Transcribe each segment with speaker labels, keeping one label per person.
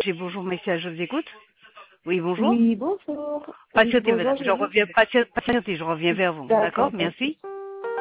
Speaker 1: Bonjour, Maxia, je vous écoute. Oui, bonjour.
Speaker 2: Oui, bonjour. Oui,
Speaker 1: Patientez,
Speaker 2: bonjour,
Speaker 1: madame, je reviens, patientez, je reviens vers vous. D'accord,
Speaker 2: D'accord, pas de
Speaker 1: merci.
Speaker 2: souci.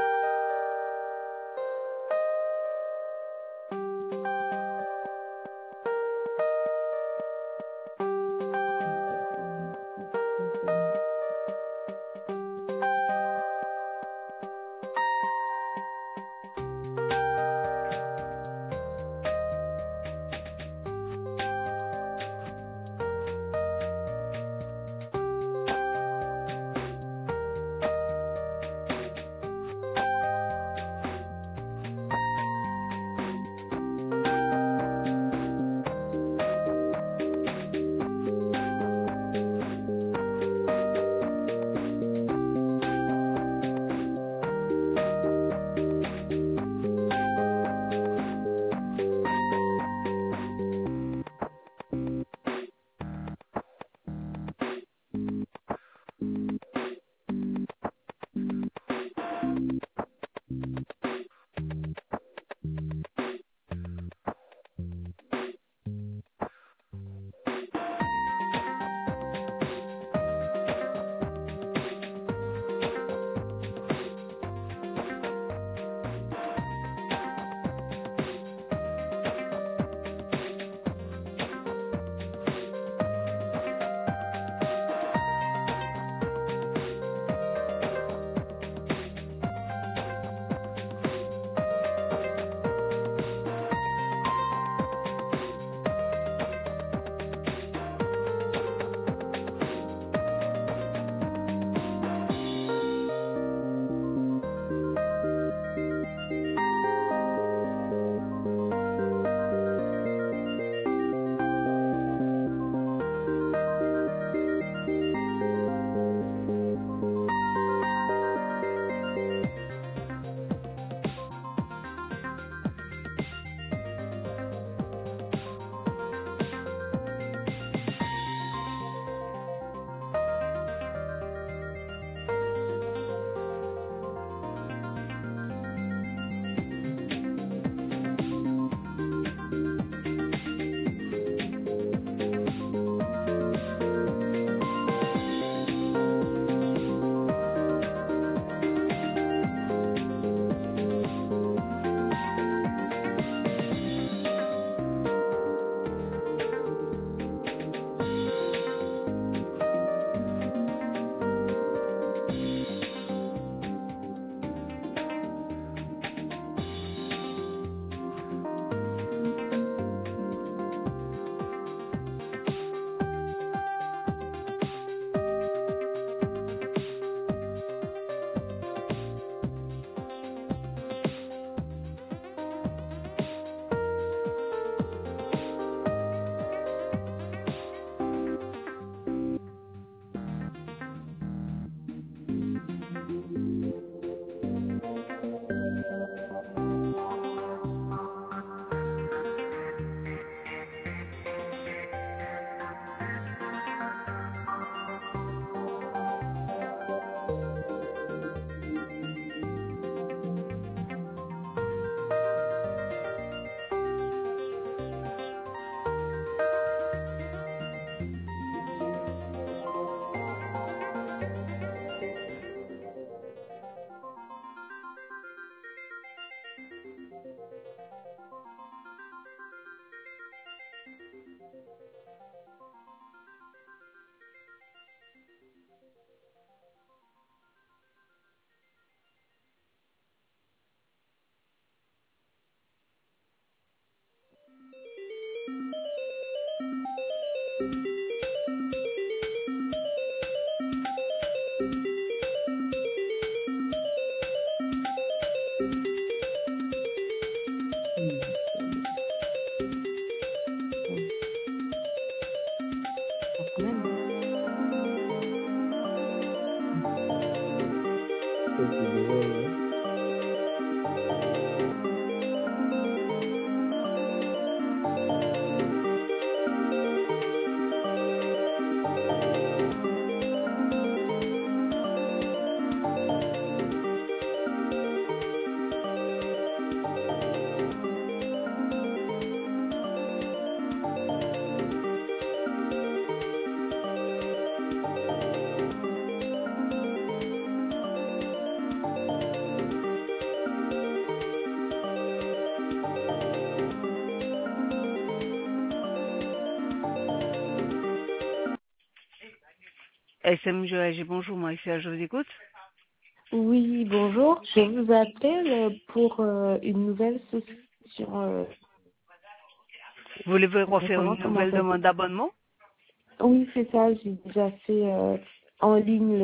Speaker 2: Par semaine, hein.
Speaker 3: Ça, c'est dommage, hein.
Speaker 1: SMGAG, bonjour, Marie-Pierre, je vous écoute.
Speaker 2: Oui, bonjour. Je vous appelle pour une nouvelle souscription.
Speaker 1: Vous voulez refaire
Speaker 2: Comment
Speaker 1: une nouvelle
Speaker 2: ça se
Speaker 1: demande d'abonnement?
Speaker 2: Oui, c'est ça. J'ai déjà fait en ligne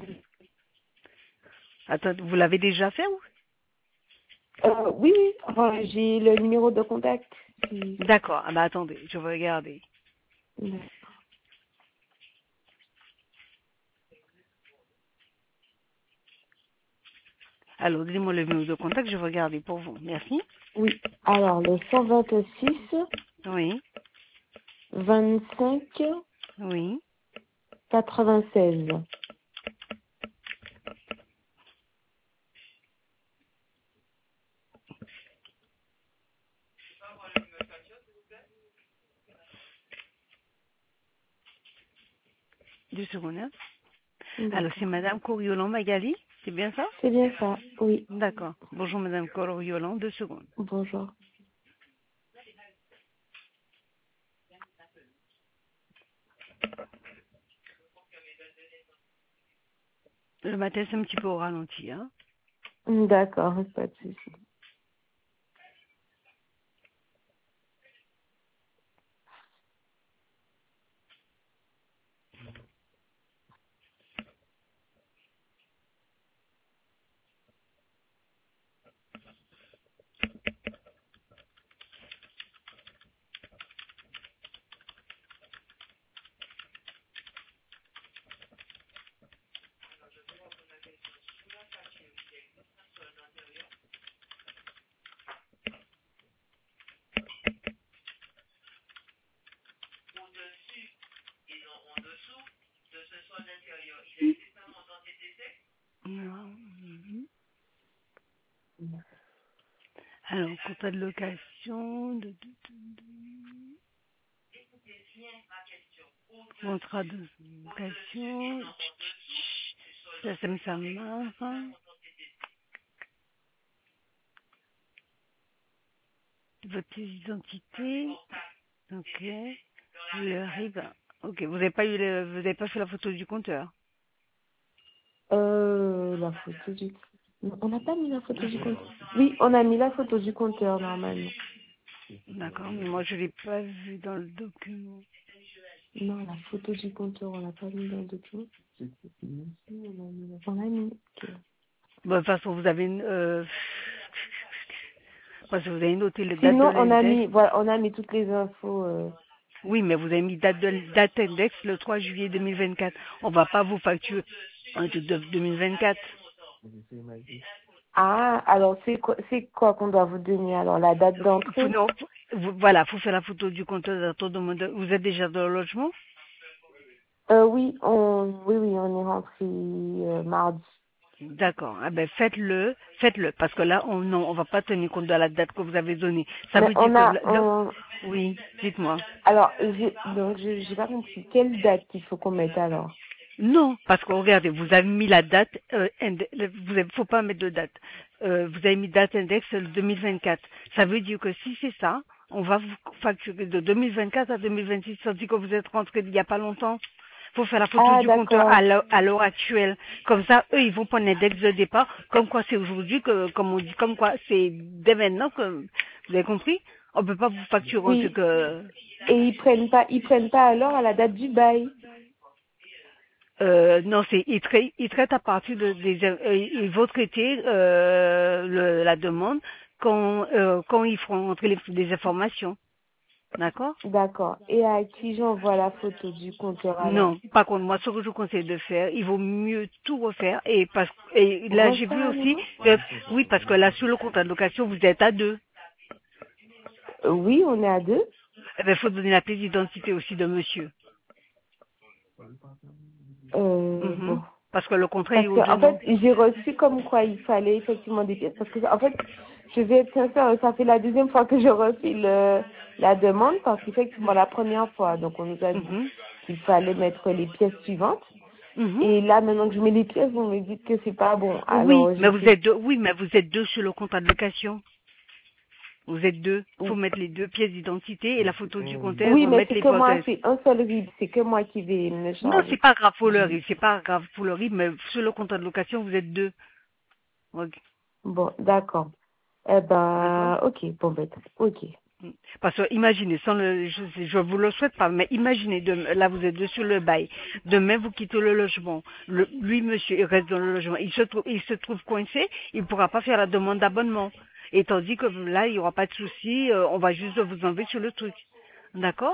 Speaker 1: Attends, vous l'avez déjà fait ou?
Speaker 2: Oui, oui. Enfin, j'ai le numéro de contact.
Speaker 1: D'accord, ah bah attendez, je vais regarder. Alors, donnez-moi le numéro de contact, je vais regarder pour vous. Merci.
Speaker 2: Oui. Alors, le 126
Speaker 1: Oui,
Speaker 2: 25
Speaker 1: oui.
Speaker 2: 96.
Speaker 1: 2 secondes, hein. Alors, c'est
Speaker 2: D'accord.
Speaker 1: Madame Coriolan Magali, c'est bien ça?
Speaker 2: C'est bien ça. Oui.
Speaker 1: D'accord. Bonjour Madame Coriolan, 2 secondes.
Speaker 2: Bonjour.
Speaker 1: Le matin, c'est un petit peu au ralenti, hein.
Speaker 2: D'accord, pas de souci.
Speaker 1: Mhm. Alors, contrat de location, contrat de location, ça me marre. Votre pièce d'identité, ok. Il arrive. Ok, vous n'avez pas vous n'avez pas fait la photo du compteur.
Speaker 2: La photo du... Non, on n'a pas mis la photo du compteur. Oui, on a mis la photo du compteur, normalement.
Speaker 1: D'accord, mais moi je l'ai pas vu dans le document.
Speaker 2: Non, la photo du compteur, on l'a pas mis dans le document. On l'a mis. Ok.
Speaker 1: Bon, de toute façon, vous avez parce que vous avez noté la date de
Speaker 2: Sinon, on a
Speaker 1: l'index.
Speaker 2: mis, voilà, on a mis toutes les infos.
Speaker 1: Oui, mais vous avez mis date index le 3 juillet 2024. On va pas vous facturer un truc de 2024.
Speaker 2: Ah, alors c'est quoi qu'on doit vous donner alors, la date d'entrée?
Speaker 1: Non, voilà, faut faire la photo du compteur. Vous êtes déjà dans le logement?
Speaker 2: Oui, oui, on est rentré mardi.
Speaker 1: D'accord. Ah ben faites-le, parce que là on va pas tenir compte de la date que vous avez donnée. Ça
Speaker 2: Mais
Speaker 1: veut dire que
Speaker 2: on,
Speaker 1: oui, dites-moi.
Speaker 2: alors, j'ai pas compris. Quelle date il faut qu'on mette alors?
Speaker 1: Non, parce que regardez, vous avez mis la date, faut pas mettre de date. Vous avez mis date index 2024. Ça veut dire que si c'est ça, on va vous facturer de 2024 à 2026, tandis que vous êtes rentré il y a pas longtemps. Faut faire la photo
Speaker 2: Ah,
Speaker 1: du compteur
Speaker 2: d'accord.
Speaker 1: à l'heure actuelle. Comme ça, eux, ils vont prendre l'index de départ, comme quoi c'est aujourd'hui comme on dit, comme quoi c'est dès maintenant que, vous avez compris? On peut pas vous facturer un truc,
Speaker 2: Oui. Et ils prennent pas alors à la date du bail.
Speaker 1: non, ils traitent à partir ils vont traiter la demande quand ils feront entrer les informations. D'accord?
Speaker 2: D'accord. Et à qui j'envoie la photo du compteur alors?
Speaker 1: Non, par contre, moi, ce que je vous conseille de faire, il vaut mieux tout refaire. Et là, j'ai vu
Speaker 2: Refaire à
Speaker 1: aussi,
Speaker 2: nouveau?
Speaker 1: oui, parce que là, sur le contrat de location, vous êtes à deux.
Speaker 2: Oui, on est à deux.
Speaker 1: Eh ben, faut donner la pièce d'identité aussi de monsieur.
Speaker 2: Bon.
Speaker 1: Mhm. Parce que le contrat est
Speaker 2: Parce
Speaker 1: aux
Speaker 2: que
Speaker 1: deux
Speaker 2: en fait,
Speaker 1: noms.
Speaker 2: j'ai reçu comme quoi il fallait effectivement des pièces. Parce que en fait, je vais être sincère, ça fait la deuxième fois que je refais la demande parce qu'effectivement la première fois, donc on nous a dit
Speaker 1: Mhm.
Speaker 2: qu'il fallait mettre les pièces suivantes.
Speaker 1: Mhm.
Speaker 2: Et là, maintenant que je mets les pièces, vous me dites que c'est pas bon.
Speaker 1: Oui,
Speaker 2: Alors,
Speaker 1: mais
Speaker 2: je sais.
Speaker 1: vous êtes deux sur le contrat de location. Vous êtes deux. Il faut
Speaker 2: Oui,
Speaker 1: mettre les deux pièces d'identité et la photo du compteur.
Speaker 2: oui,
Speaker 1: Vous
Speaker 2: mais
Speaker 1: mettre
Speaker 2: c'est
Speaker 1: les
Speaker 2: que moi,
Speaker 1: hypothèses.
Speaker 2: c'est un seul RIB, c'est que moi qui vais me
Speaker 1: Non, c'est
Speaker 2: charger.
Speaker 1: pas grave pour le RIB. C'est pas grave pour le RIB, mais sur le contrat de location, vous êtes deux. Ok.
Speaker 2: Bon, d'accord. Eh
Speaker 1: D'accord?
Speaker 2: ben, ok, bon, ben, ok.
Speaker 1: Parce que imaginez, sans le, je vous le souhaite pas, mais imaginez, là vous êtes deux sur le bail, demain vous quittez le logement, lui monsieur il reste dans le logement, il se trouve coincé, il ne pourra pas faire la demande d'abonnement. Et tandis que là il n'y aura pas de souci, on va juste vous enlever sur le truc. D'accord?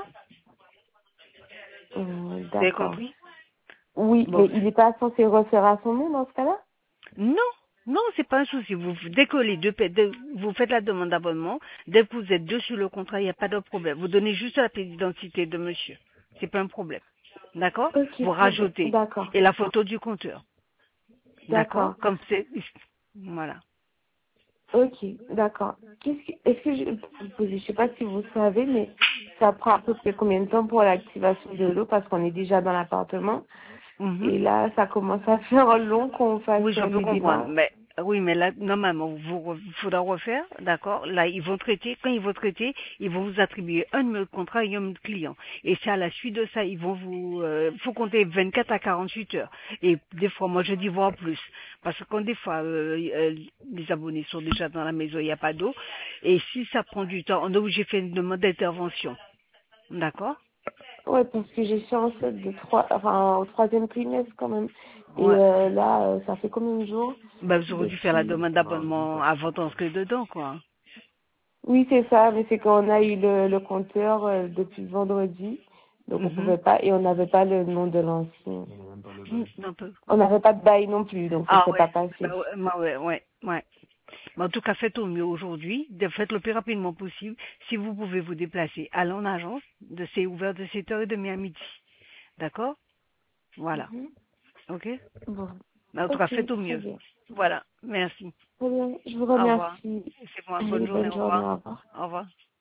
Speaker 1: Vous avez
Speaker 2: D'accord.
Speaker 1: compris?
Speaker 2: Oui, mais
Speaker 1: Bon,
Speaker 2: il n'est pas censé refaire à son nom dans ce cas-là?
Speaker 1: non, non, c'est pas un souci. Dès que les deux, vous faites la demande d'abonnement, dès que vous êtes deux sur le contrat, il n'y a pas de problème. Vous donnez juste la pièce d'identité de monsieur. C'est pas un problème. D'accord?
Speaker 2: Ok,
Speaker 1: Vous
Speaker 2: très bien.
Speaker 1: rajoutez.
Speaker 2: D'accord.
Speaker 1: Et la photo du compteur. D'accord?
Speaker 2: D'accord.
Speaker 1: Comme c'est, voilà.
Speaker 2: Ok, d'accord. Est-ce que je peux vous poser, je sais pas si vous savez, mais ça prend à peu près combien de temps pour l'activation de l'eau parce qu'on est déjà dans l'appartement
Speaker 1: Mhm.
Speaker 2: et là, ça commence à faire long qu'on fasse
Speaker 1: Oui, je peux
Speaker 2: les
Speaker 1: comprendre.
Speaker 2: démarches.
Speaker 1: Mais oui, mais là, normalement, faudra refaire, d'accord? Là, ils vont traiter, quand ils vont traiter, ils vont vous attribuer un numéro de contrat et un numéro de client. Et c'est à la suite de ça, ils vont faut compter 24 à 48 heures. Et des fois, moi, je dis voire plus. Parce que quand des fois, les abonnés sont déjà dans la maison, il n'y a pas d'eau. Et si ça prend du temps, on est obligé de faire une demande d'intervention. D'accord?
Speaker 2: Ouais, parce que j'ai fait enceinte de au troisième trimestre quand même. Et
Speaker 1: Ouais.
Speaker 2: là, ça fait combien de jours
Speaker 1: Ben, vous aurez dû faire la
Speaker 2: depuis?
Speaker 1: demande d'abonnement avant d'entrer dedans, quoi.
Speaker 2: Oui, c'est ça, mais c'est qu'on a eu le compteur depuis vendredi, donc on
Speaker 1: Mhm.
Speaker 2: pouvait pas, et on n'avait pas le nom de l'ancien.
Speaker 1: Un peu.
Speaker 2: On n'avait pas de bail non plus, donc ça
Speaker 1: Ah
Speaker 2: s'est
Speaker 1: ouais.
Speaker 2: pas passé.
Speaker 1: Bah ouais, ouais, ouais, ouais, ouais. Mais en tout cas, faites au mieux aujourd'hui. Faites le plus rapidement possible. Si vous pouvez vous déplacer, allez en agence. C'est ouvert de 7h30 à midi. D'accord? Voilà.
Speaker 2: Mhm.
Speaker 1: Ok?
Speaker 2: Bon,
Speaker 1: Mais en tout cas,
Speaker 2: ok,
Speaker 1: faites au
Speaker 2: très
Speaker 1: mieux.
Speaker 2: bien.
Speaker 1: Voilà. Merci.
Speaker 2: Très bien, je vous
Speaker 1: Au revoir.
Speaker 2: remercie.
Speaker 1: C'est moi. Bonne
Speaker 2: Allez,
Speaker 1: journée.
Speaker 2: bonne
Speaker 1: Au
Speaker 2: journée,
Speaker 1: revoir.
Speaker 2: au revoir.
Speaker 1: Au revoir.